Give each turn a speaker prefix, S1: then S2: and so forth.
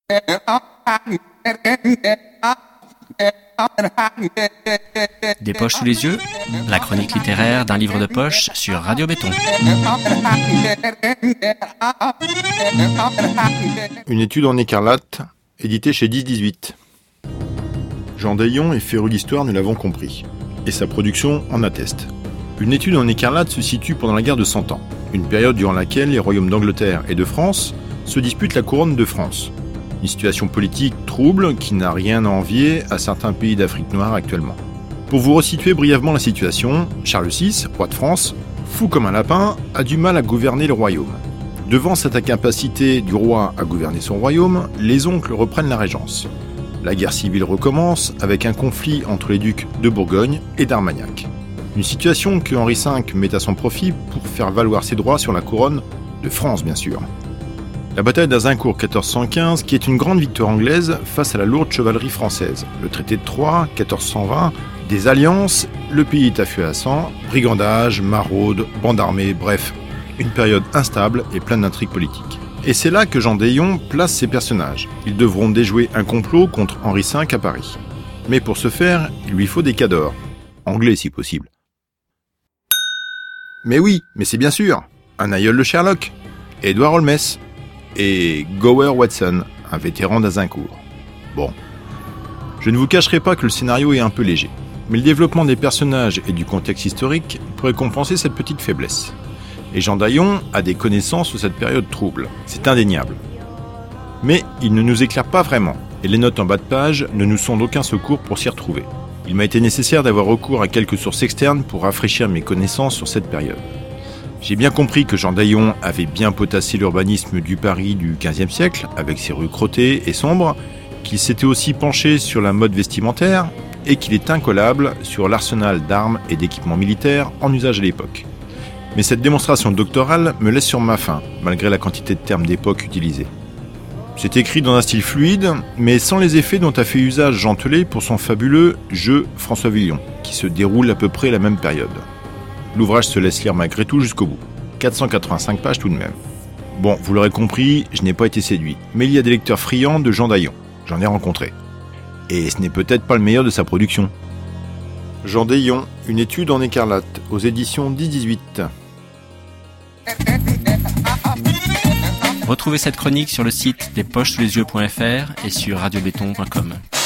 S1: Des poches sous les yeux, la chronique littéraire d'un livre de poche sur Radio Béton.
S2: Une étude en écarlate, éditée chez 10-18. Jean Daillon est féru d'histoire, nous l'avons compris. Et sa production en atteste. Une étude en écarlate se situe pendant la guerre de 100 ans, une période durant laquelle les royaumes d'Angleterre et de France se disputent la couronne de France. Une situation politique trouble qui n'a rien à envier à certains pays d'Afrique noire actuellement. Pour vous resituer brièvement la situation, Charles VI, roi de France, fou comme un lapin, a du mal à gouverner le royaume. Devant cette incapacité du roi à gouverner son royaume, les oncles reprennent la régence. La guerre civile recommence avec un conflit entre les ducs de Bourgogne et d'Armagnac. Une situation que Henri V met à son profit pour faire valoir ses droits sur la couronne de France, bien sûr. La bataille d'Azincourt 1415, qui est une grande victoire anglaise face à la lourde chevalerie française. Le traité de Troyes 1420, des alliances, le pays est à feu à sang, brigandage, maraude, bande armée, bref, une période instable et pleine d'intrigues politiques. Et c'est là que Jean Daillon place ses personnages. Ils devront déjouer un complot contre Henri V à Paris. Mais pour ce faire, il lui faut des cadors. Anglais si possible. Mais oui, mais c'est bien sûr, un aïeul de Sherlock, Edward Holmes, et Gower Watson, un vétéran d'Azincourt. Bon, je ne vous cacherai pas que le scénario est un peu léger, mais le développement des personnages et du contexte historique pourrait compenser cette petite faiblesse. Et Jean Daillon a des connaissances sur cette période trouble, c'est indéniable. Mais il ne nous éclaire pas vraiment, et les notes en bas de page ne nous sont d'aucun secours pour s'y retrouver. Il m'a été nécessaire d'avoir recours à quelques sources externes pour rafraîchir mes connaissances sur cette période. J'ai bien compris que Jean Daillon avait bien potassé l'urbanisme du Paris du XVe siècle, avec ses rues crottées et sombres, qu'il s'était aussi penché sur la mode vestimentaire, et qu'il est incollable sur l'arsenal d'armes et d'équipements militaires en usage à l'époque. Mais cette démonstration doctorale me laisse sur ma faim, malgré la quantité de termes d'époque utilisés. C'est écrit dans un style fluide, mais sans les effets dont a fait usage Jean Telet pour son fabuleux jeu François Villon, qui se déroule à peu près à la même période. L'ouvrage se laisse lire malgré tout jusqu'au bout. 485 pages tout de même. Bon, vous l'aurez compris, je n'ai pas été séduit, mais il y a des lecteurs friands de Jean Daillon. J'en ai rencontré. Et ce n'est peut-être pas le meilleur de sa production. Jean Daillon, une étude en écarlate, aux éditions 10-18.
S1: Retrouvez cette chronique sur le site despochesouslesyeux.fr et sur radiobéton.com.